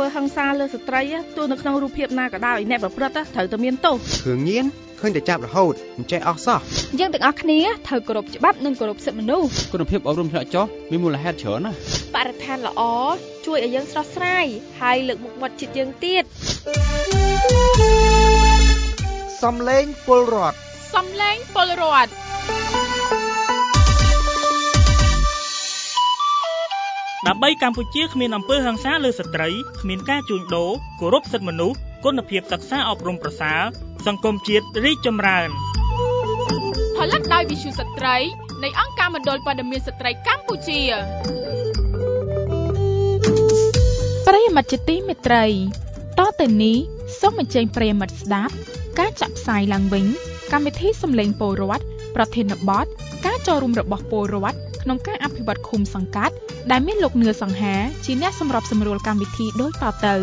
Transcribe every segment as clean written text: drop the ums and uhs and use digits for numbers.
pơ hăng xa lơ sợi trai á, tôi được nông rùa phiệp na cả đào ý nẹp bờ prất á, thử tụi miền tô. Thường nhiên, khơi để chạm được hột, chạy óc sao? Nhưng từng óc này á, thử cổ độc bắp nên cổ độc sợi mình đâu. Cổ độc phiệp ở rùm chợ chó, mi mua là hết chở nè. Bạn than là ó, chui ở dân sọt sai, hai lực một mặt chít dân tiết. Xóm lên pol rọt. Xóm lên pol rọt. ដើម្បីកម្ពុជាគ្មានអំពើហិង្សាលើស្ត្រីគ្មានការជួញដូរគោរពសិទ្ធិមនុស្សគុណភាពសិក្សាអប់រំប្រសើរសង្គមជាតិរីកចម្រើនផលិតដោយវិទ្យុស្ត្រីនៃអង្គការមណ្ឌលព័ត៌មានស្ត្រីកម្ពុជាប្រិយមិត្តជាទីមេត្រីតទៅនេះសូមអញ្ជើញប្រិយមិត្តស្ដាប់ការចាក់ផ្សាយឡើងវិញកម្មវិធីសំឡេងពលរដ្ឋប្រធានបទការចូលរួមរបស់ពលរដ្ឋក្នុងការអភិវឌ្ឍឃុំសង្កាត់ដែលមានលោកនឿសង្ហាជាអ្នកសម្របសម្រួលកម្មវិធីដូចតទៅ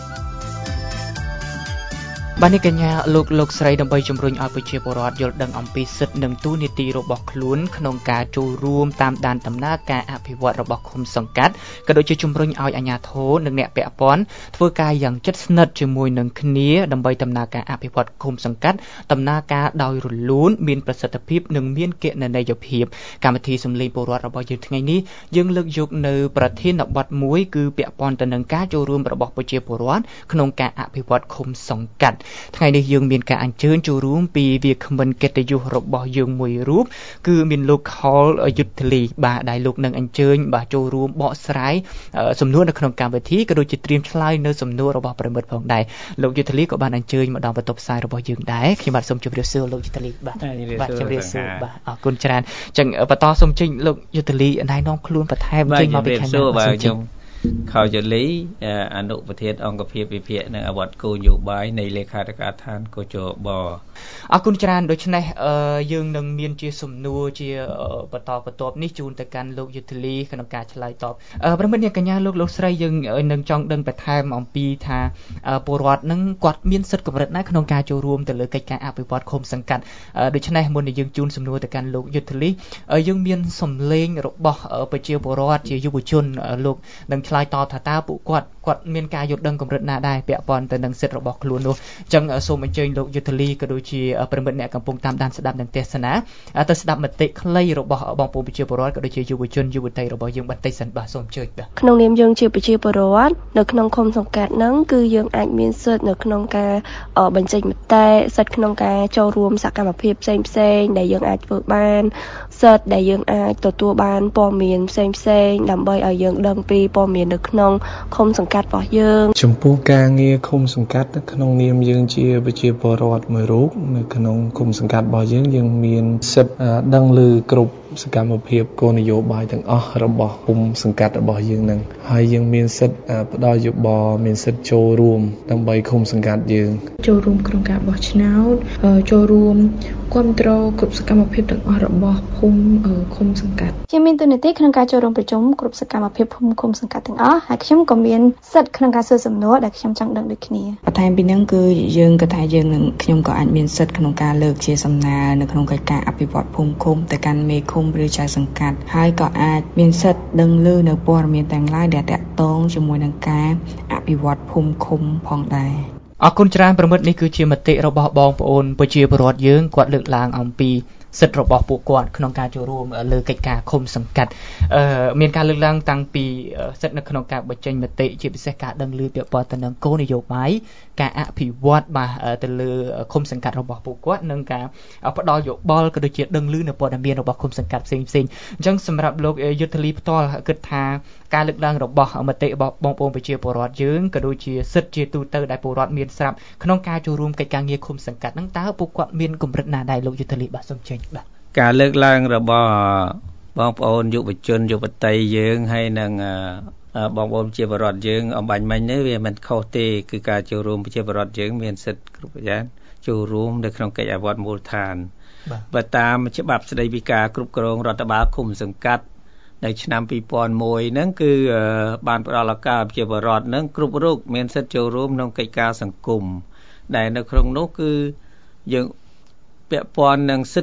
បាទនេះកញ្ញាលោកស្រីដើម្បីជំរុញឲ្យប្រជាពលរដ្ឋយល់ដឹងអំពីសិទ្ធិនិងទូនីតិរបស់ខ្លួនក្នុងការចូលរួមតាមដានដំណើរការអភិវឌ្ឍរបស់ឃុំសង្កាត់ក៏ដូចជាជំរុញឲ្យអាជ្ញាធរនិងអ្នកពាក់ព័ន្ធធ្វើការយ៉ាងជិតស្និទ្ធជាមួយនឹងគ្នាដើម្បីដំណើរការអភិវឌ្ឍឃុំសង្កាត់ដំណើរការដោយរលូនមានប្រសិទ្ធភាពនិងមានគណនេយ្យភាពកម្មវិធីសំឡេងពលរដ្ឋរបស់យើងថ្ងៃនេះយើងលើកយកនៅប្រធានបទមួយគឺពាក់ព័ន្ធទៅនឹងការចូលរួមរបស់ប្រជាពលរដ្ឋក្នុងការអភិវឌ្ឍឃុំសង្កាត់ថ្ងៃនេះយើងមានការអញ្ជើញចូលរួមពីវាគ្មិនកិត្តិយសរបស់យើងមួយរូបគឺមានលោកខលយុទ្ធលីបាទដែលលោកនឹងអញ្ជើញបាទចូលរួមបកស្រាយសំណួរនៅក្នុងកម្មវិធីក៏ដូចជាត្រៀមឆ្លើយនៅសំណួររបស់ប្រិមិត្តផងដែរលោកយុទ្ធលីក៏បានអញ្ជើញមកដល់បន្ទប់ផ្សាយរបស់យើងដែរខ្ញុំបាទសូមជម្រាបសួរលោកយុទ្ធលីបាទជម្រាបសួរបាទអរគុណច្រើនអញ្ចឹងបន្តសូមជិញលោកយុទ្ធលីណែនាំខ្លួនបន្ថែមចេញមកពីខាងណាបាទខ្ញុំខោយលីអនុប្រធានអង្គភាពវិភាគនិងអវត្តគោលនយោបាយនៃលេខាធិការឋានកោជបអរគុណច្រើនដូច្នេះយើងនឹងមានជាសំណួរជាបន្តបន្ទាប់នេះជូនទៅកាន់លោកយុទ្ធលីក្នុងការឆ្លើយតបប្រិមិត្តអ្នកកញ្ញាលោកស្រីយើងនឹងចង់ដឹងបន្ថែមអំពីថាពលរដ្ឋនឹងគាត់មានសិទ្ធិកម្រិតណាក្នុងការចូលរួមទៅលើកិច្ចការអភិវឌ្ឍឃុំសង្កាត់ដូច្នេះមុននឹងយើងជូនសំណួរទៅកាន់លោកយុទ្ធលីយើងមានសំឡេងរបស់ប្រជាពលរដ្ឋជាយុវជនលោកនឹងឆ្លើយតបថាតើពួកគាត់មានការយល់ដឹងកម្រិតណាដែរពាក់ព័ន្ធទៅនឹងសិទ្ធិរបស់ខ្លួននោះអញ្ចឹងសូមអញ្ជើញលោកយុទ្ធលីក៏ដូចជាប្រិមិត្តអ្នកកំពុងតាមដានស្ដាប់និងទេសនាទៅស្ដាប់មតិខ្លីរបស់បងប្អូនប្រជាពលរដ្ឋក៏ដូចជាយុវជនយុវតីរបស់យើងបន្តិចសិនបាទសូមអញ្ជើញបាទក្នុងនាមយើងជាប្រជាពលរដ្ឋនៅក្នុងឃុំសង្កាត់ហ្នឹងគឺយើងអាចមានសិទ្ធិនៅក្នុងការបញ្ចេញមតិសិទ្ធិក្នុងការចូលរួមសកម្មភាពផ្សេងដែលយើងអាចធ្វើបានសិទ្ធិដែលយើងអាចទទួលបានព័ត៌មានផ្សេងដើម្បីឲ្យយើងដឹងពីព័ត៌មាននៅក្នុងឃុំសង្កាត់របស់យើងចំពោះការងារឃុំសង្កាត់ក្នុងនាមយើងជាប្រជាពលរដ្ឋមួយរូបនៅក្នុងឃុំសង្កាត់របស់យើងមានសិទ្ធិដឹងឮគ្រប់សកម្មភាពគោលនយោបាយទាំងអស់របស់ឃុំសង្កាត់របស់យើងនឹងហើយយើងមានសិទ្ធិផ្ដល់យោបល់មានសិទ្ធិចូលរួមដើម្បីឃុំសង្កាត់យើងចូលរួមក្នុងការបោះឆ្នោតចូលរួមគ្រប់គ្រងគ្រប់សកម្មភាពទាំងអស់របស់ភូមិឃុំសង្កាត់ខ្ញុំមានទូនាទីក្នុងការចូលរួមប្រជុំគ្រប់សកម្មភាពភូមិឃុំសង្កាត់ទាំងអស់ហើយខ្ញុំក៏មានសិទ្ធិក្នុងការសួរសំណួរដែលខ្ញុំចង់ដឹងដូចគ្នាបន្ថែមពីហ្នឹងគឺយើងក៏ថាយើងនឹងខ្ញុំក៏អាចមានសិទ្ធិក្នុងការលើកជាសំណើនៅក្នុងកិច្ចការអភិវឌ្ឍភូមិឃុំទៅកាន់មេឃុំឬចៅសង្កាត់ហើយក៏អាចមានសិទ្ធិដឹងឮនៅព័ត៌មានទាំងឡាយដែលតាក់ទងជាមួយនឹងការអភិវឌ្ឍភូមិឃុំផងដែរអរគុណច្រើនប្រិមិត្តនេះគឺជាមតិរបស់បងប្អូនប្រជាពលរដ្ឋយើងគាត់លើកឡើងអំពីសិទ្ធិរបស់ពួកគាត់ក្នុងការចូលរួមលើកិច្ចការឃុំសង្កាត់មានការលើកឡើងតាំងពីសិទ្ធិនៅក្នុងការបញ្ចេញមតិជាពិសេសការដឹងឮពាក់ព័ន្ធទៅនឹងគោលនយោបាយការអភិវឌ្ឍបាទទៅលើឃុំសង្កាត់របស់ពួកគាត់និងការផ្ដល់យោបល់ក៏ដូចជាដឹងឮនៅព័ត៌មានរបស់ឃុំសង្កាត់ផ្សេងៗអញ្ចឹងសម្រាប់លោកយុទ្ធលីផ្ទាល់គិតថាការលើកឡើងរបស់មតិរបស់បងប្អូនប្រជាពលរដ្ឋយើងក៏ដូចជាសិទ្ធិជាទូទៅដែលពលរដ្ឋមានស្រាប់ក្នុងការចូលរួមកិច្ចការងារឃុំសង្កាត់ហ្នឹងតើពួកគាត់មានកម្រិតណាដែរលោកយុទ្ធលីបាទសូមចេញបាទការលើកឡើងរបស់បងប្អូនយុវជនយុវតីយើងហើយនឹងបងប្អូនប្រជាពលរដ្ឋយើងអំបញ្ញមិញនេះវាមិនខុសទេគឺការចូលរួមប្រជាពលរដ្ឋយើងមានសិទ្ធិគ្រប់យ៉ាងចូលរួមនៅក្នុងកិច្ចអភិវឌ្ឍមូលដ្ឋានបើតាមច្បាប់ស្តីពីការគ្រប់គ្រងរដ្ឋបាលឃុំសង្កាត់នៅឆ្នាំ2001ហ្នឹងគឺបានផ្ដល់ឱកាសប្រជាពលរដ្ឋហ្នឹងគ្រប់រូបមានសិទ្ធិចូលរួមក្នុងកិច្ចការសង្គមដែលនៅក្នុងនោះគឺយើងពាក់ព័ន្ធនឹងសិទ្ធិ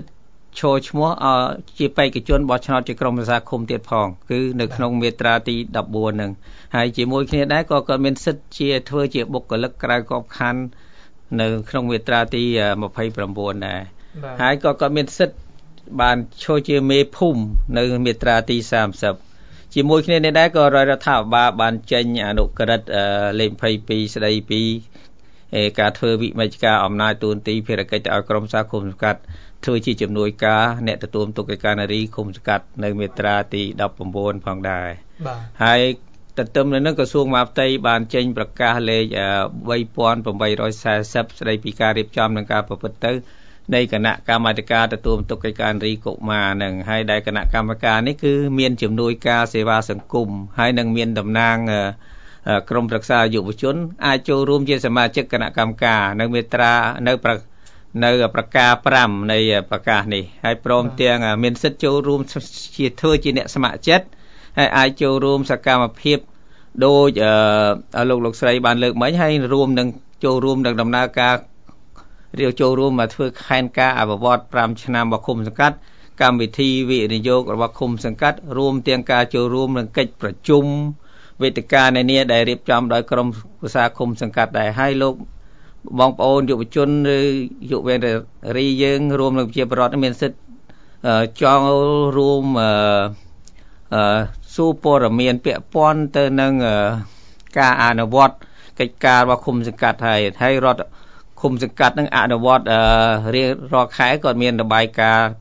ចូលឈ្មោះជាបេក្ខជនបោះឆ្នោតជាក្រុមប្រឹក្សាឃុំទៀតផងគឺនៅក្នុងមាត្រាទី14ហ្នឹងហើយជាមួយគ្នាដែរក៏គាត់មានសិទ្ធិជាធ្វើជាបុគ្គលិកក្រៅក្របខ័ណ្ឌនៅក្នុងមាត្រាទី29ដែរហើយក៏គាត់មានសិទ្ធិបានចូលជាមេភូមិនៅមាត្រាទី30ជាមួយគ្នានេះដែរក៏រដ្ឋាភិបាលបានចេញអនុក្រឹត្យលេខ22ស្ដីពីការធ្វើវិមជ្ឈការអំណាចទូនទីភារកិច្ចឲ្យក្រុមសាឃុំសង្កាត់ធ្វើជាជំនួយការអ្នកទទួលទុកកិច្ចការនារីឃុំសង្កាត់នៅមាត្រាទី19ផងដែរហើយទន្ទឹមនឹងនោះក្រសួងមហាផ្ទៃបានចេញប្រកាសលេខ3840ស្ដីពីការរៀបចំនិងការប្រព្រឹត្តទៅនៃគណៈកម្មាធិការទទួលទុកកិច្ចការនារីកុមារនឹងហើយដែលគណៈកម្មការនេះគឺមានជំនួយការសេវាសង្គមហើយនឹងមានតំណាងក្រមប្រឹក្សាយុវជនអាចចូលរួមជាសមាជិកគណៈកម្មការនៅមាត្រានៅប្រការ5នៃប្រកាសនេះហើយព្រមទាំងមានសិទ្ធិចូលរួមជាធ្វើជាអ្នកស្ម័គ្រចិត្តហើយអាចចូលរួមសកម្មភាពដោយលោកស្រីបានលើកមិញហើយរួមនឹងចូលរួមនឹងដំណើរការចូលរួមមកធ្វើខែនការអភិវឌ្ឍ5ឆ្នាំរបស់ឃុំសង្កាត់កម្មវិធីវិនិយោគរបស់ឃុំសង្កាត់រួមទាំងការចូលរួមនឹងកិច្ចប្រជុំវេទិកានានាដែលរៀបចំដោយក្រុមប្រឹក្សាឃុំសង្កាត់ដែរហើយលោកបងប្អូនយុវជនឬយុវនារីយើងរួមនឹងប្រជាពលរដ្ឋមានសិទ្ធិចង់រួមសួរព័ត៌មានពាក់ព័ន្ធទៅនឹងការអនុវត្តកិច្ចការរបស់ឃុំសង្កាត់ហើយរដ្ឋឃុំសង្កាត់នឹងអនុវត្តរៀងរាល់ខែក៏មានរបាយការណ៍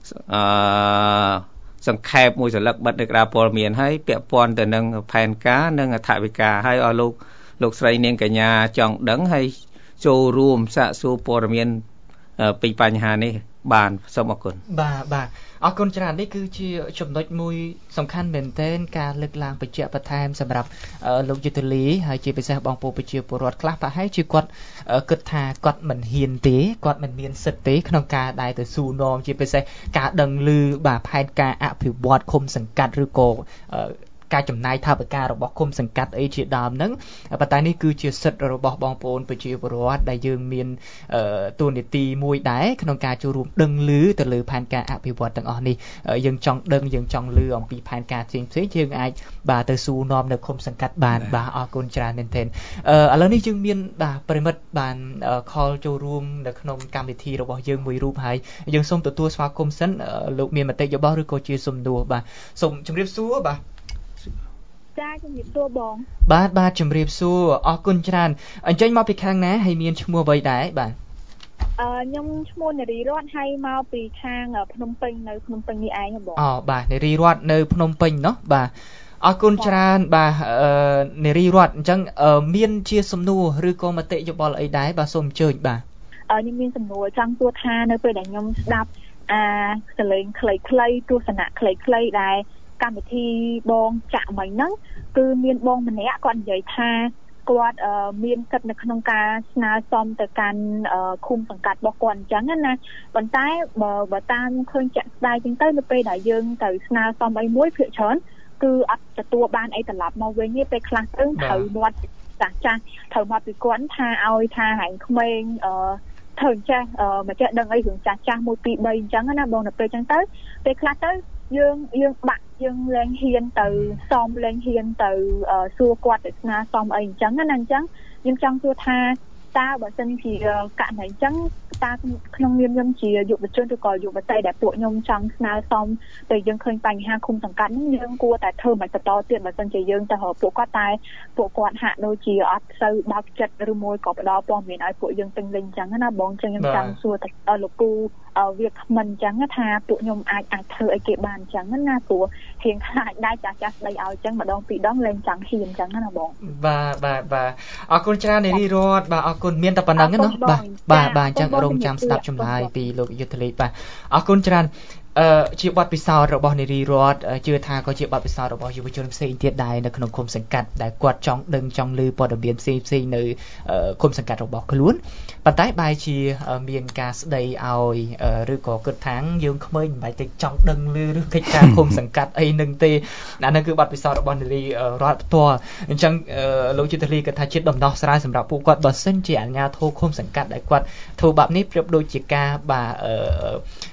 សង្ខេបមួយសន្លឹកបិទនៅក្តារព័ត៌មានហើយពាក់ព័ន្ធទៅនឹងផែនការនិងអថវិកាហើយឲ្យលោកស្រីនាងកញ្ញាចង់ដឹងហើយចូលរួមសាកសួរព័ត៌មានពីបញ្ហានេះបានសូមអរគុណបាទអរគុណច្រើននេះគឺជាចំណុចមួយសំខាន់មែនទែនការលើកឡើងបញ្ជាក់បន្ថែមសម្រាប់លោកយុទ្ធលីហើយជាពិសេសបងប្អូនប្រជាពលរដ្ឋខ្លះប្រហែលជាគាត់គិតថាគាត់មិនហ៊ានទេគាត់មិនមានសិទ្ធិទេក្នុងការដែលទៅស៊ូនាំជាពិសេសការដឹងឮបាទផែនការអភិវឌ្ឍឃុំសង្កាត់ឬក៏ការចំណាយថវិការបស់ឃុំសង្កាត់អីជាដើមហ្នឹងប៉ុន្តែនេះគឺជាសិទ្ធិរបស់បងប្អូនប្រជាពលរដ្ឋដែលយើងមានតួនាទីមួយដែរក្នុងការចូលរួមដឹងឮទៅលើផែនការអភិវឌ្ឍទាំងអស់នេះយើងចង់ដឹងយើងចង់ឮអំពីផែនការផ្សេងៗយើងអាចបាទទៅស៊ូនាំនៅឃុំសង្កាត់បានបាទអរគុណច្រើនមែនទែនឥឡូវនេះយើងមានបាទប្រិមិត្តបានខលចូលរួមនៅក្នុងកម្មវិធីរបស់យើងមួយរូបហើយយើងសូមទទួលស្វាគមន៍សិនលោកមានមតិយោបល់ឬក៏ជាសំណួរបាទសូមជម្រាបសួរបាទចាជំរាបសួរបងបាទជំរាបសួរអរគុណច្រើនអញ្ចឹងមកពីខាងណាហើយមានឈ្មោះអ្វីដែរបាទខ្ញុំឈ្មោះនារីរតហើយមកពីខាងភ្នំពេញនៅភ្នំពេញនេះឯងបងបាទនារីរតនៅភ្នំពេញណោះបាទអរគុណច្រើនបាទនារីរតអញ្ចឹងមានជាសំណួរឬក៏មតិយោបល់អីដែរបាទសូមអញ្ជើញបាទខ្ញុំមានសំណួរចង់សួរថានៅពេលដែលខ្ញុំស្ដាប់សលេងខ្លីៗទស្សនៈខ្លីៗដែលកម្មវិធីបងចាក់មិញហ្នឹងគឺមានបងម្នាក់គាត់និយាយថាគាត់មានសិទ្ធិនៅក្នុងការស្នើសុំទៅកាន់ឃុំសង្កាត់របស់គាត់អញ្ចឹងណាប៉ុន្តែបើតាមឃើញចាក់ស្ដាយចឹងទៅនៅពេលដែលយើងទៅស្នើសុំអីមួយភាគច្រើនគឺអត់ទទួលបានអីត្រឡប់មកវិញទេពេលខ្លះទៅត្រូវមាត់ចាស់ត្រូវមកពីគាត់ថាឲ្យថាហែងក្មេងធ្វើអញ្ចឹងមកចេះដឹងអីរឿងចាស់1 2 3អញ្ចឹងណាបងនៅពេលអញ្ចឹងទៅពេលខ្លះទៅយើងបាក់យើងលែងហ៊ានទៅសមលែងហ៊ានទៅសួរគាត់ទៅស្នើសុំអីអញ្ចឹងណាអញ្ចឹងខ្ញុំចង់សួរថាតើបើសិនជាករណីអញ្ចឹងតើក្នុងនាមខ្ញុំជាយុវជនឬក៏យុវតីដែលពួកខ្ញុំចង់ស្នើសុំតែយើងឃើញបញ្ហាឃុំសង្កាត់នេះយើងគួរតែធ្វើមិនបន្តទៀតបើសិនជាយើងទៅរកពួកគាត់តែពួកគាត់ហាក់ដូចជាអត់សូវបើកចិត្តឬមួយក៏ផ្ដល់ព័ត៌មានឲ្យពួកយើងពេញលេញអញ្ចឹងណាបងចឹងខ្ញុំចង់សួរតែលោកគូវាគ្មិនអញ្ចឹងថាពួកខ្ញុំអាចធ្វើអីគេបានអញ្ចឹងណាព្រោះរៀងខ្លាចដែរចាស់ស្ដីឲ្យអញ្ចឹងម្ដងពីរដងលែងចង់ហ៊ានអញ្ចឹងណាបងបាទអរគុណច្រើននារីរតបាទអរគុណមានតែប៉ុណ្្នឹងណាបាទអញ្ចឹងរងចាំស្ដាប់ចម្លើយពីលោកយុទ្ធលេខបាទអរគុណច្រើនជាបទពិសោធន៍របស់នារីរតជឿថាក៏ជាបទពិសោធន៍របស់យុវជនផ្សេងទៀតដែរនៅក្នុងឃុំសង្កាត់ដែលគាត់ចង់ដឹងចង់ឮព័ត៌មានផ្សេងនៅឃុំសង្កាត់របស់ខ្លួនប៉ុន្តែបែរជាមានការស្ដីឲ្យឬក៏គិតថាយើងក្មេងមិនបាច់ទៅចង់ដឹងឮឬកិច្ចការឃុំសង្កាត់អីនឹងទេអានោះគឺបទពិសោធន៍របស់នារីរតផ្ទាល់អញ្ចឹងលោកយុទ្ធលីគាត់ថាជាដំណោះស្រាយសម្រាប់ពួកគាត់បើសិនជាអាជ្ញាធរឃុំសង្កាត់ដែលគាត់ធ្វើបែបនេះប្រៀបដូចជាការ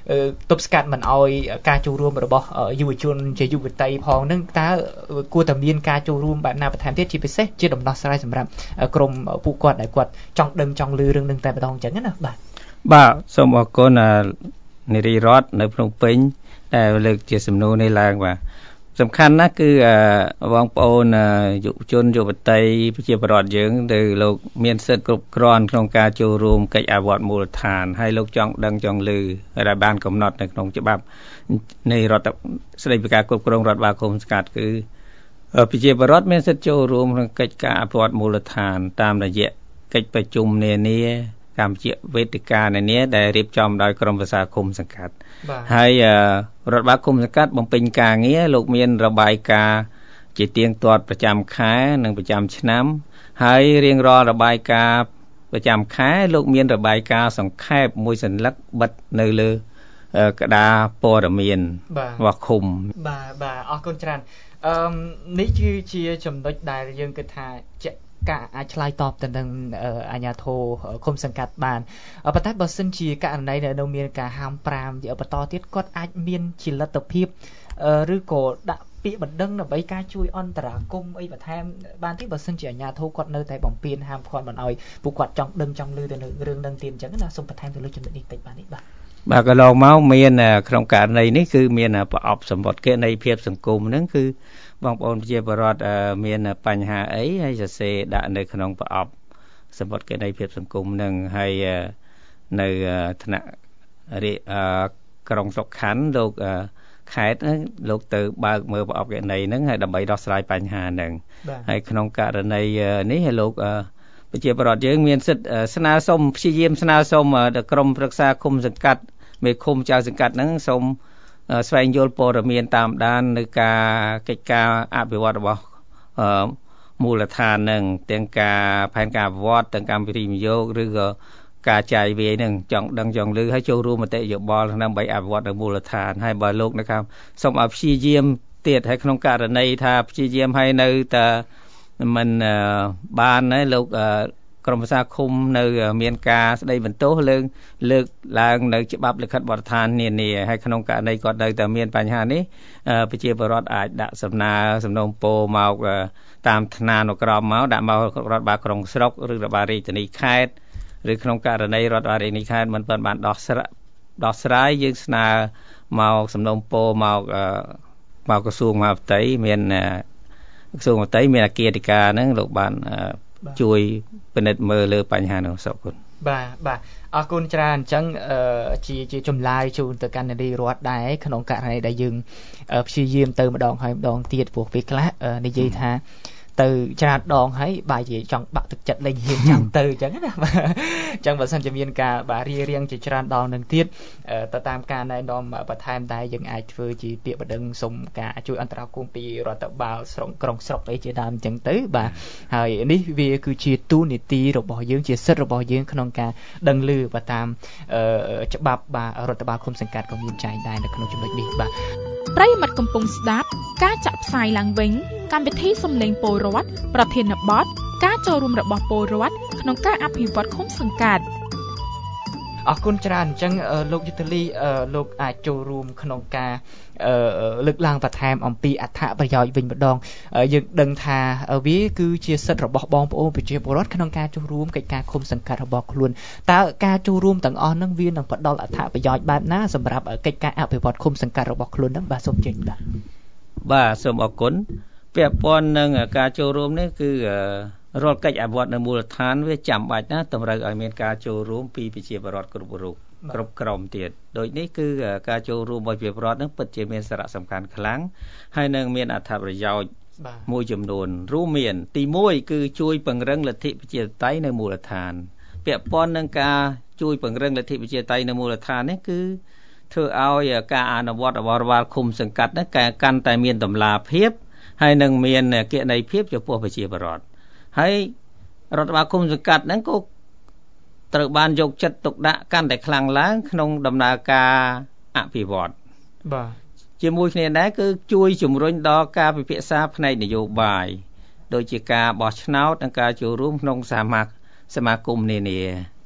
ទប់ស្កាត់មិនឲ្យការចូលរួមរបស់យុវជនជាយុវតីផងនឹងតើគួរតែមានការចូលរួមបែបណាបន្ថែមទៀតជាពិសេសជាដំណោះស្រាយសម្រាប់ក្រុមពួកគាត់ដែលគាត់ចង់ដឹងចង់ឮរឿងនឹងតែម្ដងអញ្ចឹងណាបាទសូមអរគុណនារីរដ្ឋនៅភ្នំពេញដែលលើកជាសំណួរនេះឡើងបាទសំខាន់ណាស់គឺបងប្អូនយុវជនយុវតីប្រជាពលរដ្ឋយើងទៅលោកមានសិទ្ធិគ្រប់គ្រាន់ក្នុងការចូលរួមកិច្ចអភិវឌ្ឍមូលដ្ឋានហើយលោកចង់ដឹងចង់ឮដែលបានកំណត់នៅក្នុងច្បាប់នៃរដ្ឋស្តីពីការគ្រប់គ្រងរដ្ឋបាលឃុំសង្កាត់គឺប្រជាពលរដ្ឋមានសិទ្ធិចូលរួមក្នុងកិច្ចការអភិវឌ្ឍមូលដ្ឋានតាមរយៈកិច្ចប្រជុំនានាកម្មវិធីវេទិកានានាដែលរៀបចំដោយក្រុមប្រឹក្សាឃុំសង្កាត់ហើយរដ្ឋបាលឃុំសង្កាត់បំពេញការងារលោកមានរបាយការណ៍ជាទៀងទាត់ប្រចាំខែនិងប្រចាំឆ្នាំហើយរៀងរាល់របាយការណ៍ប្រចាំខែលោកមានរបាយការណ៍សង្ខេបមួយសន្លឹកបិទនៅលើក្តារព័ត៌មានរបស់ឃុំបាទអរគុណច្រើននេះគឺជាចំណុចដែលយើងគិតថាការអាចឆ្លើយតបទៅនឹងអាជ្ញាធរឃុំសង្កាត់បានប៉ុន្តែបើសិនជាករណីដែលនៅមានការហាម5បន្តទៀតគាត់អាចមានជាលទ្ធភាពឬក៏ដាក់ពាក្យបណ្ដឹងដើម្បីការជួយអន្តរាគមន៍អីបន្ថែមបានទេបើសិនជាអាជ្ញាធរគាត់នៅតែបំពេញហាមឃាត់មិនអោយពួកគាត់ចង់ដឹងចង់ឮទៅនឹងរឿងនឹងទៀតអញ្ចឹងណាសូមបន្ថែមទៅលើចំណុចនេះតិចបាននេះបាទកន្លងមកមានក្នុងករណីនេះគឺមានប្រអប់សម្បត្តិគណនេយ្យភាពសង្គមហ្នឹងគឺបងប្អូនប្រជាពលរដ្ឋមានបញ្ហាអីហើយសរសេរដាក់នៅក្នុងប្រអប់សម្បត្តិគណនេយ្យភាពសង្គមហ្នឹងហើយនៅថ្នាក់ក្រុងសុខខណ្ឌលោកខេត្តលោកទៅបើកមើលប្រអប់គណនេយ្យហ្នឹងហើយដើម្បីដោះស្រាយបញ្ហាហ្នឹងហើយក្នុងករណីនេះលោកប្រជាពលរដ្ឋយើងមានសិទ្ធិស្នើសុំព្យាយាមស្នើសុំដល់ក្រុមប្រឹក្សាឃុំសង្កាត់មេឃុំចៅសង្កាត់ហ្នឹងសូមស្វែងយល់ព័ត៌មានតាមដាននៅការកិច្ចការអភិវឌ្ឍរបស់មូលដ្ឋានហ្នឹងទាំងការផែនការអភិវឌ្ឍទាំងកម្មវិធីវិនិយោគឬក៏ការចាយវាយហ្នឹងចង់ដឹងចង់ឮហើយចូលរួមមតិយោបល់ដើម្បីអភិវឌ្ឍនៅមូលដ្ឋានហើយបើលោកនៅខាងសូមឲ្យព្យាយាមទៀតហើយក្នុងករណីថាព្យាយាមឲ្យនៅតែមិនបានហើយលោកក្រុមប្រឹក្សាឃុំនៅមានការស្ដីបន្ទោសលើកឡើងនៅច្បាប់លិខិតបទដ្ឋាននានាហើយក្នុងករណីគាត់នៅតែមានបញ្ហានេះប្រជាពលរដ្ឋអាចដាក់សំណើសំណូមពរមកតាមឋានានុក្រមមកដាក់មករដ្ឋបាលក្រុងស្រុកឬរដ្ឋបាលរាជធានីខេត្តឬក្នុងករណីរដ្ឋបាលរាជធានីខេត្តមិនទាន់បានដោះស្រាយយើងស្នើមកសំណូមពរមកក្រសួងមហាផ្ទៃមានក្រសួងមហាផ្ទៃមានអគ្គនាយិកាហ្នឹងលោកបានជួយពិនិត្យមើលលើបញ្ហានោះសូមអរគុណបាទអរគុណច្រើនអញ្ចឹងជាចម្លើយជូនទៅកាន់នារីរដ្ឋដែរក្នុងករណីដែលយើងព្យាយាមទៅម្ដងហើយម្ដងទៀតព្រោះពេលខ្លះនិយាយថាទៅច្រើនដងហើយបាទនិយាយចង់បាក់ទឹកចិត្តលេងហ៊ានចាំទៅអញ្ចឹងណាអញ្ចឹងបើសិនជាមានការបាទរៀងជាច្រើនដងនឹងទៀតទៅតាមការណែនាំបន្ថែមដែរយើងអាចធ្វើជាពាក្យបណ្ដឹងសុំការជួយអន្តរាគមន៍ពីរដ្ឋបាលក្រុងស្រុកអីជាដើមអញ្ចឹងទៅបាទហើយនេះវាគឺជាទូនីតិរបស់យើងជាសិទ្ធិរបស់យើងក្នុងការដឹងឮទៅតាមច្បាប់បាទរដ្ឋបាលឃុំសង្កាត់ក៏មានចែងដែរនៅក្នុងចំណុចនេះបាទប្រិយមិត្តកំពុងស្ដាប់ការចាក់ផ្សាយឡើងវិញកម្មវិធីសំឡេងពលរដ្ឋប្រធានបទការចូលរួមរបស់ពលរដ្ឋក្នុងការអភិវឌ្ឍឃុំសង្កាត់អរគុណច្រើនអញ្ចឹងលោកយុទ្ធលីលោកអាចចូលរួមក្នុងការលើកឡើងបន្ថែមអំពីអត្ថប្រយោជន៍វិញម្ដងយើងដឹងថាវាគឺជាសិទ្ធិរបស់បងប្អូនប្រជាពលរដ្ឋក្នុងការចូលរួមកិច្ចការឃុំសង្កាត់របស់ខ្លួនតើការចូលរួមទាំងអស់ហ្នឹងវានឹងផ្ដល់អត្ថប្រយោជន៍បែបណាសម្រាប់កិច្ចការអភិវឌ្ឍឃុំសង្កាត់របស់ខ្លួនហ្នឹងបាទសូមជម្រាបបាទសូមអរគុណពាក់ព័ន្ធនឹងការចូលរួមនេះគឺរាល់កិច្ចអភិវឌ្ឍនៅមូលដ្ឋានវាចាំបាច់ណាតម្រូវឲ្យមានការចូលរួមពីប្រជាពលរដ្ឋគ្រប់រូបគ្រប់ក្រុមទៀតដូចនេះគឺការចូលរួមរបស់ប្រជាពលរដ្ឋនឹងពិតជាមានសារៈសំខាន់ខ្លាំងហើយនឹងមានអត្ថប្រយោជន៍មួយចំនួនរួមមានទី1គឺជួយពង្រឹងលទ្ធិប្រជាធិបតេយ្យនៅមូលដ្ឋានពាក់ព័ន្ធនឹងការជួយពង្រឹងលទ្ធិប្រជាធិបតេយ្យនៅមូលដ្ឋាននេះគឺធ្វើឲ្យការអនុវត្តរបស់រដ្ឋឃុំសង្កាត់នេះកាន់តែមានតម្លាភាពហើយនឹងមានគណនេយ្យភាពចំពោះប្រជាពលរដ្ឋហើយរដ្ឋបាលឃុំសង្កាត់ហ្នឹងក៏ត្រូវបានយកចិត្តទុកដាក់កាន់តែខ្លាំងឡើងក្នុងដំណើរការអភិវឌ្ឍបាទជាមួយគ្នាដែរគឺជួយជំរុញដល់ការពិភាក្សាផ្នែកនយោបាយដូចជាការបោះឆ្នោតនិងការចូលរួមក្នុងសមាគមនានា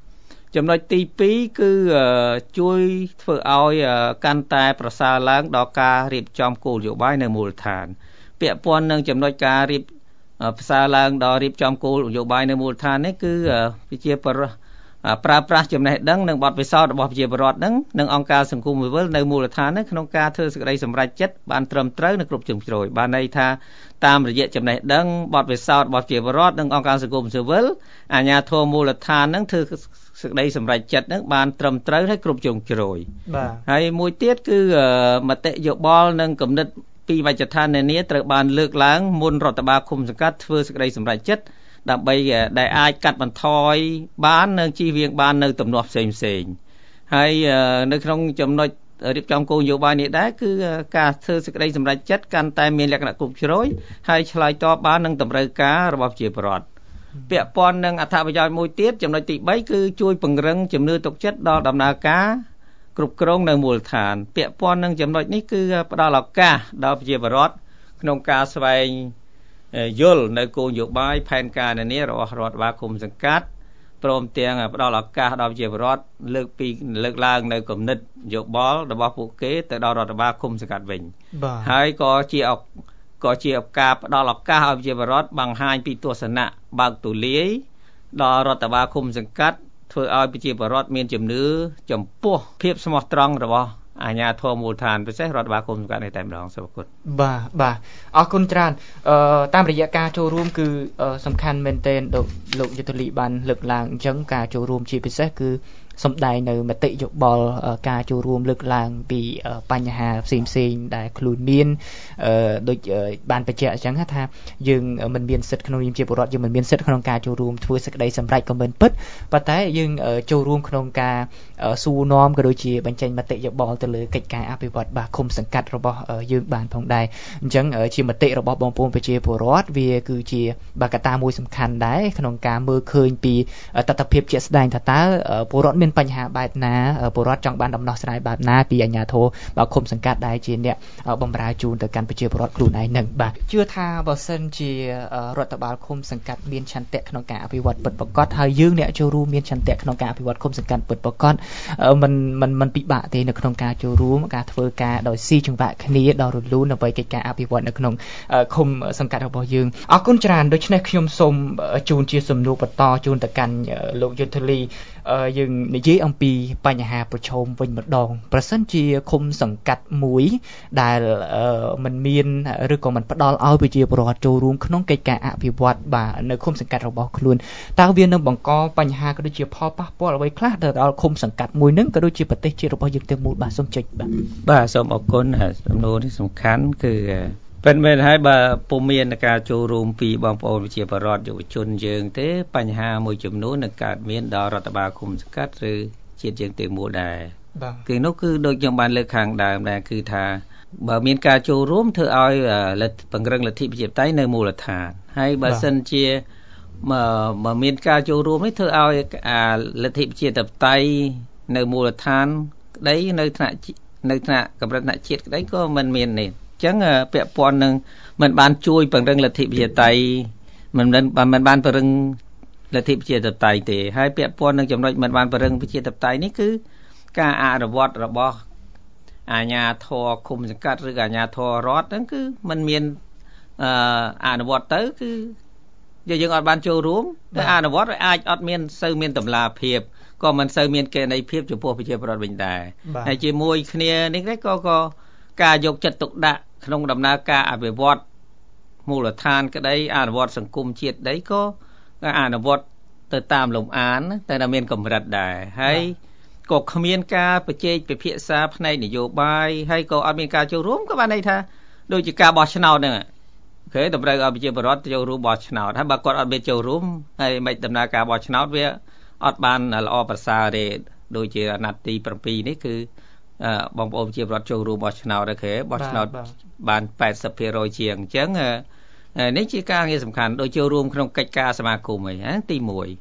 ចំណុចទី2គឺជួយធ្វើឲ្យកាន់តែប្រសើរឡើងដល់ការរៀបចំគោលនយោបាយនៅមូលដ្ឋានពាក់ព័ន្ធនឹងចំណុចការរៀបប្រសើរឡើងដល់រៀបចំគោលនយោបាយនៅមូលដ្ឋាននេះគឺប្រជាពលរដ្ឋប្រើប្រាស់ចំណេះដឹងនិងបទពិសោធន៍របស់ប្រជាពលរដ្ឋនឹងនិងអង្គការសង្គមស៊ីវិលនៅមូលដ្ឋានក្នុងការធ្វើសេចក្តីសម្រេចចិត្តបានត្រឹមត្រូវនិងគ្រប់ជ្រុងជ្រោយបានន័យថាតាមរយៈចំណេះដឹងបទពិសោធន៍របស់ប្រជាពលរដ្ឋនិងអង្គការសង្គមស៊ីវិលអាជ្ញាធរមូលដ្ឋាននឹងធ្វើសេចក្តីសម្រេចចិត្តនឹងបានត្រឹមត្រូវហើយគ្រប់ជ្រុងជ្រោយបាទហើយមួយទៀតគឺមតិយោបល់និងគំនិតពីវិជ្ជដ្ឋាននានាត្រូវបានលើកឡើងមុនរដ្ឋបាលឃុំសង្កាត់ធ្វើសេចក្តីសម្រេចចិត្តដើម្បីដែលអាចកាត់បន្ថយបាននិងជៀសវាងបាននៅទំនាស់ផ្សេងៗហើយនៅក្នុងចំណុចរៀបចំគោលនយោបាយនេះដែរគឺការធ្វើសេចក្តីសម្រេចចិត្តកាន់តែមានលក្ខណៈគ្រប់ជ្រោយហើយឆ្លើយតបបាននឹងតម្រូវការរបស់ប្រជាពលរដ្ឋពាក់ព័ន្ធនឹងអត្ថប្រយោជន៍មួយទៀតចំណុចទី3គឺជួយពង្រឹងជំនឿទុកចិត្តដល់ដំណើរការគ្រប់គ្រងនៅមូលដ្ឋានពាក់ព័ន្ធនឹងចំណុចនេះគឺផ្ដល់ឱកាសដល់ប្រជាពលរដ្ឋក្នុងការស្វែងយល់នៅគោលនយោបាយផែនការនានារបស់រដ្ឋបាលឃុំសង្កាត់ព្រមទាំងផ្ដល់ឱកាសដល់ប្រជាពលរដ្ឋលើកឡើងនៅគំនិតយោបល់របស់ពួកគេទៅដល់រដ្ឋបាលឃុំសង្កាត់វិញហើយក៏ជាឱកាសផ្ដល់ឱកាសឲ្យប្រជាពលរដ្ឋបង្ហាញពីទស្សនៈបើកទូលាយដល់រដ្ឋបាលឃុំសង្កាត់ធ្វើឲ្យប្រជាពលរដ្ឋមានជំនឿចំពោះភាពស្មោះត្រង់របស់អាជ្ញាធរមូលដ្ឋានពិសេសរដ្ឋបាលឃុំសង្កាត់នេះតែម្ដងសូមអរគុណបាទអរគុណច្រើនតាមរយៈការចូលរួមគឺសំខាន់មែនទែនលោកយុទ្ធលីបានលើកឡើងអញ្ចឹងការចូលរួមជាពិសេសគឺសម្ដែងនៅមតិយោបល់ការចូលរួមលើកឡើងពីបញ្ហាផ្សេងៗដែលខ្លួនមានដូចបានបញ្ជាក់អញ្ចឹងថាយើងមិនមានសិទ្ធិក្នុងនាមជាពលរដ្ឋយើងមិនមានសិទ្ធិក្នុងការចូលរួមធ្វើសេចក្តីសម្រេចក៏មិនពិតប៉ុន្តែយើងចូលរួមក្នុងការសួរនាំក៏ដូចជាបញ្ចេញមតិយោបល់ទៅលើកិច្ចការអភិវឌ្ឍឃុំសង្កាត់របស់យើងបានផងដែរអញ្ចឹងជាមតិរបស់បងប្អូនប្រជាពលរដ្ឋវាគឺជាកត្តាមួយសំខាន់ដែរក្នុងការមើលឃើញពីទស្សនវិជ្ជាជាក់ស្ដែងថាតើពលរដ្ឋមានបញ្ហាបែបណាពលរដ្ឋចង់បានដំណោះស្រាយបែបណាពីអាជ្ញាធរឃុំសង្កាត់ដែលជាអ្នកបម្រើជូនទៅកាន់ប្រជាពលរដ្ឋខ្លួនឯងនឹងបាទជឿថាបើសិនជារដ្ឋបាលឃុំសង្កាត់មានឆន្ទៈក្នុងការអភិវឌ្ឍពិតប្រាកដហើយយើងអ្នកចូលរួមមានឆន្ទៈក្នុងការអភិវឌ្ឍឃុំសង្កាត់ពិតប្រាកដមិនពិបាកទេនៅក្នុងការចូលរួមការធ្វើការដោយស៊ីចង្វាក់គ្នាដល់រលូនដើម្បីកិច្ចការអភិវឌ្ឍនៅក្នុងឃុំសង្កាត់របស់យើងអរគុណច្រើនដូច្នេះខ្ញុំសូមជូនជាសំណួរបន្តជូនទៅកាន់លោកយុទ្ធលីយើងនិយាយអំពីបញ្ហាប្រឈមវិញម្ដងប្រសិនជាឃុំសង្កាត់មួយដែលมันមានឬក៏มันផ្ដល់ឲ្យប្រជាពលរដ្ឋចូលរួមក្នុងកិច្ចការអភិវឌ្ឍបាទនៅឃុំសង្កាត់របស់ខ្លួនតើវានឹងបង្កបញ្ហាក៏ដូចជាផលប៉ះពាល់អ្វីខ្លះទៅដល់ឃុំសង្កាត់មួយនឹងក៏ដូចជាប្រទេសជាតិរបស់យើងទាំងមូលបាទសូមចុចបាទសូមអរគុណសំណួរនេះសំខាន់គឺប៉ុន្តែហើយបើពុំមានការចូលរួមពីបងប្អូនប្រជាពលរដ្ឋយុវជនយើងទេបញ្ហាមួយចំនួននឹងកើតមានដល់រដ្ឋបាលឃុំសង្កាត់ឬជាតិយើងទាំងមូលដែរគឺនោះគឺដូចខ្ញុំបានលើកខាងដើមដែរគឺថាបើមានការចូលរួមធ្វើឲ្យពង្រឹងលទ្ធិប្រជាធិបតេយ្យនៅមូលដ្ឋានហើយបើសិនជាបើមានការចូលរួមនេះធ្វើឲ្យលទ្ធិប្រជាធិបតេយ្យនៅមូលដ្ឋានក្តីនៅថ្នាក់កម្រិតថ្នាក់ជាតិក្តីក៏មិនមាននេះអញ្ចឹងពាក់ព័ន្ធនឹងមិនបានជួយពង្រឹងលទ្ធិប្រជាធិបតេយ្យមិនបានពង្រឹងលទ្ធិប្រជាធិបតេយ្យទេហើយពាក់ព័ន្ធនឹងចំណុចមិនបានពង្រឹងប្រជាធិបតេយ្យនេះគឺការអនុវត្តរបស់អាជ្ញាធរឃុំសង្កាត់ឬអាជ្ញាធររដ្ឋហ្នឹងគឺมันមានអនុវត្តទៅគឺយើងអត់បានចូលរួមតែអនុវត្តអាចអត់មានសូវមានតម្លាភាពក៏មិនសូវមានកិត្តិយសភាពចំពោះប្រជាពលរដ្ឋវិញដែរហើយជាមួយគ្នានេះក៏ការយកចិត្តទុកដាក់ក្នុងដំណើរការអភិវឌ្ឍមូលដ្ឋានក្តីអនុវត្តសង្គមជាតិក្តីក៏អនុវត្តទៅតាមលំអានតែមានកម្រិតដែរហើយក៏គ្មានការបញ្ចេញពិភាក្សាផ្នែកនយោបាយហើយក៏អត់មានការចូលរួមក៏បានន័យថាដូចជាការបោះឆ្នោតហ្នឹងគេតម្រូវឲ្យប្រជាពលរដ្ឋចូលរួមបោះឆ្នោតហើយបើគាត់អត់មានចូលរួមហើយមិនដំណើរការបោះឆ្នោតវាអត់បានល្អប្រសើរទេដូចជាអាណត្តិទី7នេះគឺបងប្អូនប្រជាពលរដ្ឋចូលរួមបោះឆ្នោតគេបោះឆ្នោតបាន 80% ជាងអញ្ចឹងនេះជាការងារសំខាន់ដូចចូលរួមក្នុងកិច្ចការសមាគមអីទី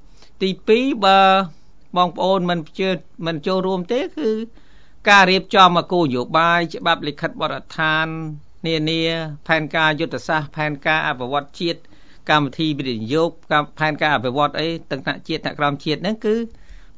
1ទី2បើបងប្អូនមិនចូលរួមទេគឺការរៀបចំគោលនយោបាយច្បាប់លិខិតបទដ្ឋាននានាផែនការយុទ្ធសាស្ត្រផែនការអភិវឌ្ឍជាតិកម្មវិធីវិនិយោគផែនការអភិវឌ្ឍអីទាំងថ្នាក់ជាតិថ្នាក់ក្រោមជាតិហ្នឹងគឺ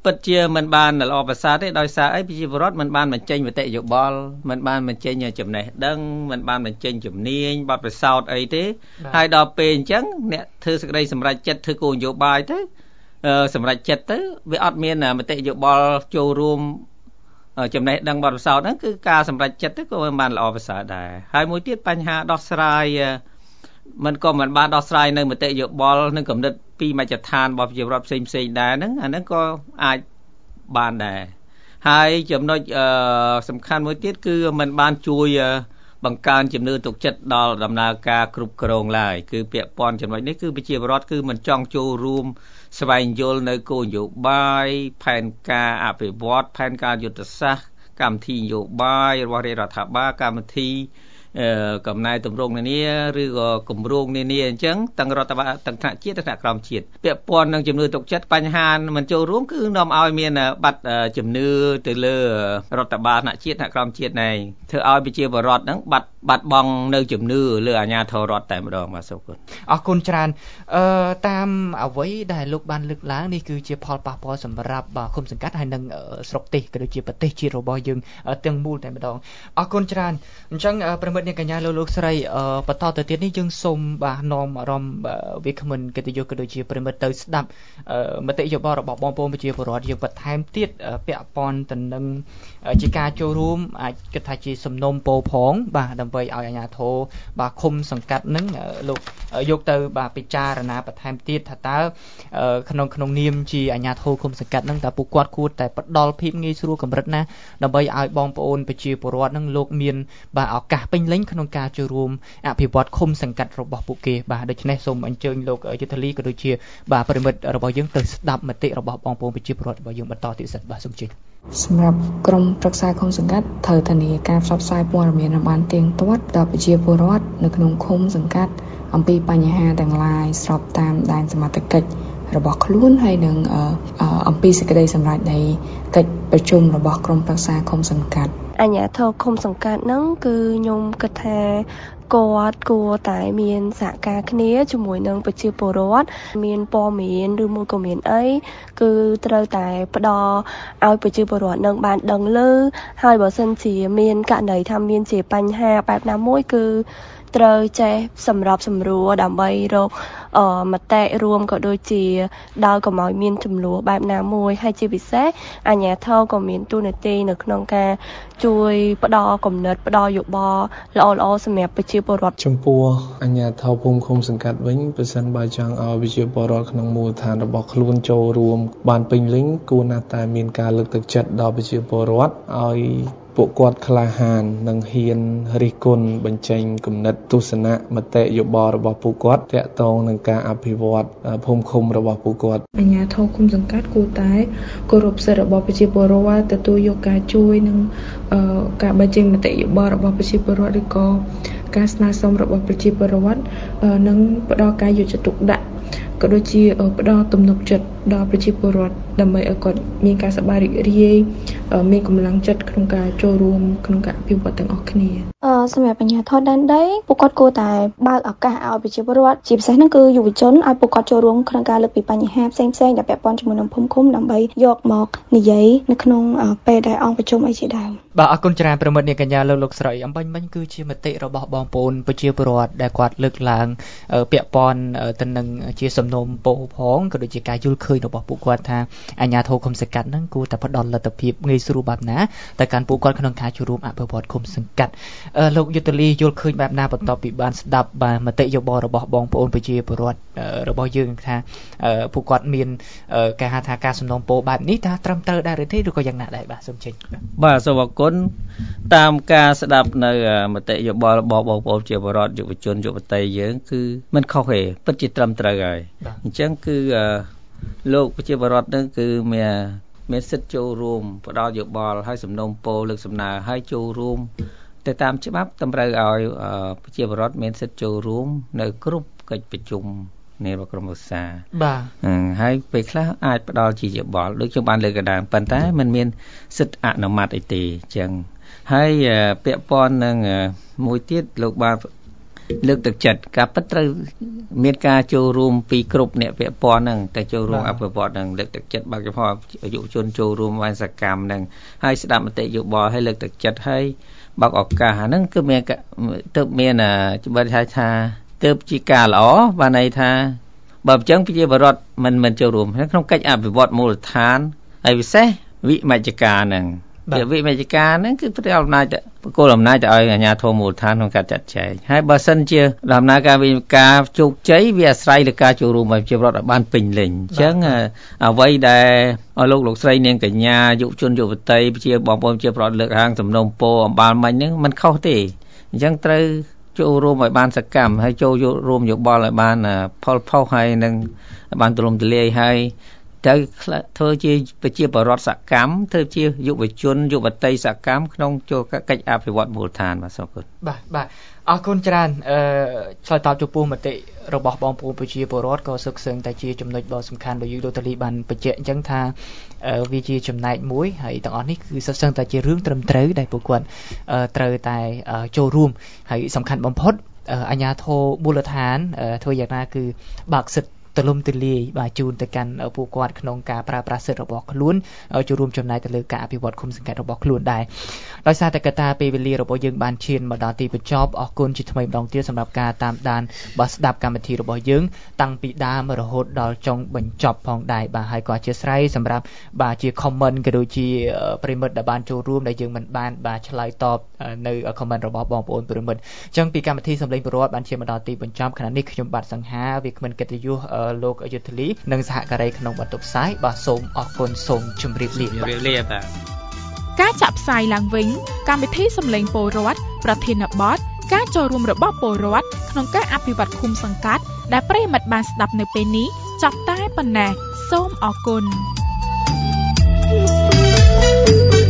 ពិតជាមិនបានល្អប្រសើរទេដោយសារអីប្រជាពលរដ្ឋមិនបានបញ្ចេញមតិយោបល់មិនបានបញ្ចេញចំណេះដឹងមិនបានបញ្ចេញជំនាញបទពិសោធន៍អីទេហើយដល់ពេលអញ្ចឹងអ្នកធ្វើសេចក្តីសម្រេចចិត្តធ្វើគោលនយោបាយទៅសម្រេចចិត្តទៅវាអត់មានមតិយោបល់ចូលរួមចំណេះដឹងបទពិសោធន៍ហ្នឹងគឺការសម្រេចចិត្តទៅក៏មិនបានល្អប្រសើរដែរហើយមួយទៀតបញ្ហាដោះស្រាយมันក៏មិនបានដោះស្រាយនៅមតិយោបល់និងគំនិតពីមជ្ឈដ្ឋានរបស់ប្រជាពលរដ្ឋផ្សេងៗដែរហ្នឹងអាហ្នឹងក៏អាចបានដែរហើយចំណុចសំខាន់មួយទៀតគឺมันបានជួយបង្កើនជំនឿទុកចិត្តដល់ដំណើរការគ្រប់គ្រងឡើយគឺពាក់ព័ន្ធចំណុចនេះគឺប្រជាពលរដ្ឋគឺមិនចង់ចូលរួមស្វែងយល់នៅគោលនយោបាយផែនការអភិវឌ្ឍផែនការយុទ្ធសាស្ត្រកម្មវិធីនយោបាយរបស់រដ្ឋាភិបាលកម្មវិធីកំណែទម្រង់នានាឬក៏គម្រោងនានាអញ្ចឹងទាំងរដ្ឋបាលទាំងថ្នាក់ជាតិនិងថ្នាក់ក្រោមជាតិពាក់ព័ន្ធនឹងជំនឿទុកចិត្តបញ្ហាមិនចូលរួមគឺនាំឲ្យមានបាត់ជំនឿទៅលើរដ្ឋបាលថ្នាក់ជាតិថ្នាក់ក្រោមជាតិណែធ្វើឲ្យប្រជាពលរដ្ឋហ្នឹងបាត់បង់នៅជំនឿលើអាជ្ញាធររដ្ឋតែម្ដងបាទសូមគុណអរគុណច្រើនតាមអ្វីដែលលោកបានលើកឡើងនេះគឺជាផលប៉ះពាល់សម្រាប់ឃុំសង្កាត់ហើយនិងស្រុកទេសក៏ដូចជាប្រទេសជាតិរបស់យើងទាំងមូលតែម្ដងអរគុណច្រើនអញ្ចឹងប្រិមិត្តអ្នកកញ្ញាលោកស្រីបន្តទៅទៀតនេះយើងសូមនាំអារម្មណ៍វាគ្មិនកិត្តិយសក៏ដូចជាប្រិមិត្តទៅស្ដាប់មតិយោបល់របស់បងប្អូនប្រជាពលរដ្ឋយើងបន្ថែមទៀតពាក់ព័ន្ធទៅនឹងជាការចូលរួមអាចគិតថាជាសំណុំពរផងបាទដើម្បីឲ្យអាជ្ញាធរឃុំសង្កាត់នឹងលោកយកទៅពិចារណាបន្ថែមទៀតថាតើក្នុងនាមជាអាជ្ញាធរឃុំសង្កាត់នឹងតើពួកគាត់គួរតែផ្ដល់ភាពងាយស្រួលកម្រិតណាដើម្បីឲ្យបងប្អូនប្រជាពលរដ្ឋនឹងលោកមានឱកាសពេញលេញក្នុងការចូលរួមអភិវឌ្ឍឃុំសង្កាត់របស់ពួកគេបាទដូច្នេះសូមអញ្ជើញលោកយុទ្ធលីក៏ដូចជាប្រិមិត្តរបស់យើងទៅស្ដាប់មតិរបស់បងប្អូនប្រជាពលរដ្ឋរបស់យើងបន្តទៀតសិនបាទសូមជឿសម្រាប់ក្រុមប្រឹក្សាឃុំសង្កាត់ត្រូវធានាការផ្សព្វផ្សាយព័ត៌មានឲ្យបានទៀងទាត់ដល់ប្រជាពលរដ្ឋនៅក្នុងឃុំសង្កាត់អំពីបញ្ហាទាំងឡាយស្របតាមដែនសមត្ថកិច្ចរបស់ខ្លួនហើយនឹងអំពីសេចក្តីសម្រេចនៃកិច្ចប្រជុំរបស់ក្រុមប្រឹក្សាឃុំសង្កាត់អាជ្ញាធរឃុំសង្កាត់ហ្នឹងគឺខ្ញុំគិតថាគាត់គួរតែមានសហការគ្នាជាមួយនឹងប្រជាពលរដ្ឋមានព័ត៌មានឬមួយក៏មានអីគឺត្រូវតែផ្ដល់ឲ្យប្រជាពលរដ្ឋនឹងបានដឹងឮហើយបើសិនជាមានករណីថាមានជាបញ្ហាបែបណាមួយគឺត្រូវចេះសម្របសម្រួលដើម្បីរកមតិរួមក៏ដូចជាដោយកុំឲ្យមានចំនួនបែបណាមួយហើយជាពិសេសអាជ្ញាធរក៏មានតួនាទីនៅក្នុងការជួយផ្ដល់គំនិតផ្ដល់យោបល់ល្អៗសម្រាប់ប្រជាពលរដ្ឋចំពោះអាជ្ញាធរភូមិឃុំសង្កាត់វិញប្រសិនបើចង់ឲ្យប្រជាពលរដ្ឋក្នុងមូលដ្ឋានរបស់ខ្លួនចូលរួមបានពេញលេញគួរណាស់តែមានការលើកទឹកចិត្តដល់ប្រជាពលរដ្ឋឲ្យពួកគាត់ក្លាហាននិងហ៊ានរិះគន់បញ្ចេញគំនិតទស្សនៈមតិយោបល់របស់ពួកគាត់ទាក់ទងនឹងការអភិវឌ្ឍភូមិឃុំរបស់ពួកគាត់អាជ្ញាធរឃុំសង្កាត់គួរតែគោរពសិទ្ធិរបស់ប្រជាពលរដ្ឋទទួលយកការជួយនិងការបញ្ចេញមតិយោបល់របស់ប្រជាពលរដ្ឋឬក៏ការស្នើសុំរបស់ប្រជាពលរដ្ឋនិងផ្ដល់ការយកចិត្តទុកដាក់ក៏ដូចជាផ្ដល់ទំនុកចិត្តដល់ប្រជាពលរដ្ឋដើម្បីឲ្យគាត់មានការសប្បាយរីករាយមានកម្លាំងចិត្តក្នុងការចូលរួមក្នុងការអភិវឌ្ឍទាំងអស់គ្នាសម្រាប់បញ្ហាថតដែនដីពួកគាត់គួរតែបើកឱកាសឲ្យប្រជាពលរដ្ឋជាពិសេសហ្នឹងគឺយុវជនឲ្យពួកគាត់ចូលរួមក្នុងការលើកពីបញ្ហាផ្សេងៗដែលពាក់ព័ន្ធជាមួយនឹងភូមិឃុំដើម្បីយកមកនិយាយនៅក្នុងពេលដែលអង្គប្រជុំអីជាដើមបាទអរគុណច្រើនប្រិមិត្តអ្នកកញ្ញាលោកស្រីអំបញ្ញមិញគឺជាមតិរបស់បងប្អូនប្រជាពលរដ្ឋដែលគាត់លើកឡើងពាក់ព័ន្ធទៅនឹងជាសំណុំពរផងក៏ដូចជាការយល់ឃើញរបស់ពួកគាត់ថាអាជ្ញាធរឃុំសង្កាត់ហ្នឹងគួរតែផ្ដល់លទ្ធភាពងាយស្រួលបែបណាទៅកាន់ពួកគាត់ក្នុងការចូលរួមអភិវឌ្ឍឃុំសង្កាត់លោកយុទ្ធលីយល់ឃើញបែបណាបន្ទាប់ពីបានស្ដាប់មតិយោបល់របស់បងប្អូនប្រជាពលរដ្ឋរបស់យើងថាពួកគាត់មានការហៅថាការសំណូមពរបែបនេះថាត្រឹមត្រូវដែរឬទេឬក៏យ៉ាងណាដែរបាទសូមជិញបាទសូមអរគុណតាមការស្ដាប់នៅមតិយោបល់របស់បងប្អូនប្រជាពលរដ្ឋយុវជនយុវតីយើងគឺមិនខុសទេពិតជាត្រឹមត្រូវហើយអញ្ចឹងគឺលោកប្រជាពលរដ្ឋនឹងគឺមានសិទ្ធិចូលរួមផ្ដល់យោបល់ហើយសំណូមពរលើកសំណើហើយចូលរួមទៅតាមច្បាប់តម្រូវឲ្យប្រជាពលរដ្ឋមានសិទ្ធិចូលរួមនៅគ្រប់កិច្ចប្រជុំនៃក្រុមប្រឹក្សាបាទហើយពេលខ្លះអាចផ្ដល់ជាយោបល់ដូចខ្ញុំបានលើកកណ្ដាលប៉ុន្តែมันមានសិទ្ធិអនុម័តអីទេអញ្ចឹងហើយពាក់ព័ន្ធនឹងមួយទៀតលោកបានលើកទឹកចិត្តការពិតត្រូវមានការចូលរួមពីគ្រប់អ្នកពាក់ព័ន្ធហ្នឹងទៅចូលរួមអភិវឌ្ឍហ្នឹងលើកទឹកចិត្តបើកចំហយុវជនចូលរួមបានសកម្មហ្នឹងហើយស្ដាប់មតិយោបល់ហើយលើកទឹកចិត្តហើយបើកឱកាសហ្នឹងគឺមានទៅមានច្បាស់ថាទៅជាការល្អបានន័យថាបើអញ្ចឹងប្រជាពលរដ្ឋមិនចូលរួមក្នុងកិច្ចអភិវឌ្ឍមូលដ្ឋានហើយពិសេសវិមជ្ឈការហ្នឹងវិមជ្ឈការហ្នឹងគឺផ្ដល់អំណាចបកគោលអំណាចទៅឲ្យអាជ្ញាធរមូលដ្ឋានក្នុងការចាត់ចែងហើយបើសិនជាដំណើរការវិមជ្ឈការជោគជ័យវាអាស្រ័យលើការចូលរួមរបស់ប្រជាពលរដ្ឋឲ្យបានពេញលេញអញ្ចឹងអ្វីដែលលោកស្រីនាងកញ្ញាយុវជនយុវតីប្រជាបងប្អូនប្រជាពលរដ្ឋលើកឡើងសំណុំពរអំបាលមិញហ្នឹងมันខុសទេអញ្ចឹងត្រូវចូលរួមឲ្យបានសកម្មហើយចូលរួមយោបល់ឲ្យបានផលផុសហើយនឹងបានទូលំទូលាយហើយទៅធ្វើជាប្រជាពលរដ្ឋសកម្មធ្វើជាយុវជនយុវតីសកម្មក្នុងចូលកិច្ចអភិវឌ្ឍមូលដ្ឋានបាទសូមអរគុណបាទអរគុណច្រើនឆ្លើយតបចំពោះមតិរបស់បងប្អូនប្រជាពលរដ្ឋក៏សឹកសឹងតែជាចំណុចដ៏សំខាន់ដែលយើងលោកតាលីបានបញ្ជាក់អញ្ចឹងថាវាជាចំណែកមួយហើយទាំងអស់នេះគឺសឹកសឹងតែជារឿងត្រឹមត្រូវដែលពួកគាត់ត្រូវតែចូលរួមហើយសំខាន់បំផុតអាជ្ញាធរមូលដ្ឋានធ្វើយ៉ាងណាគឺបើកសិទ្ធិទលំទលាយបាទជូនទៅកាន់ពួកគាត់ក្នុងការប្រើប្រាស់សិទ្ធិរបស់ខ្លួនចូលរួមចំណែកទៅលើការអភិវឌ្ឍឃុំសង្កាត់របស់ខ្លួនដែរដោយសារតែកត្តាពេលវេលារបស់យើងបានឈានមកដល់ទីបញ្ចប់អរគុណជាថ្មីម្ដងទៀតសម្រាប់ការតាមដានបាទស្ដាប់កម្មវិធីរបស់យើងតាំងពីដើមរហូតដល់ចុងបញ្ចប់ផងដែរបាទហើយក៏អធិស្ឋានសម្រាប់បាទជា comment ក៏ដូចជាប្រិមិត្តដែលបានចូលរួមដែលយើងមិនបានបាទឆ្លើយតបនៅ comment របស់បងប្អូនប្រិមិត្តអញ្ចឹងពីកម្មវិធីសម្លេងពលរដ្ឋបានឈានមកដល់ទីបញ្ចប់ខណៈនេះខ្ញុំបាទសង្ហាវាគ្មិនកិត្តិយសលោកយុទ្ធលីនិងសហការីក្នុងបន្ទប់ផ្សាយបាទសូមអរគុណសូមជម្រាបលាបាទការចាក់ផ្សាយឡើងវិញកម្មវិធីសម្លេងពលរដ្ឋប្រធានបទការចូលរួមរបស់ពលរដ្ឋក្នុងការអភិវឌ្ឍឃុំសង្កាត់ដែលប្រិយមិត្តបានស្ដាប់នៅពេលនេះចប់តែប៉ុណ្ណេះសូមអរគុណ